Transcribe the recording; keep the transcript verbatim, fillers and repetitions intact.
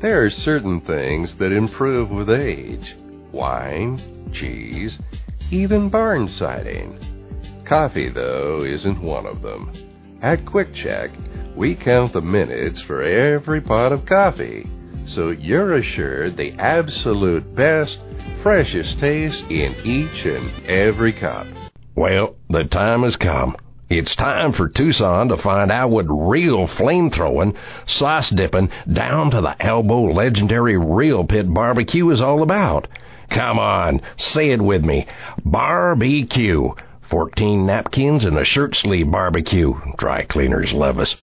There are certain things that improve with age. Wine, cheese, even barn siding. Coffee, though, isn't one of them. At QuickCheck, we count the minutes for every pot of coffee, so you're assured the absolute best, freshest taste in each and every cup. Well, the time has come. It's time for Tucson to find out what real flame-throwing, sauce-dipping, down-to-the-elbow legendary Real Pit barbecue is all about. Come on, say it with me. Barbecue. Fourteen napkins and a shirt sleeve barbecue. Dry cleaners love us.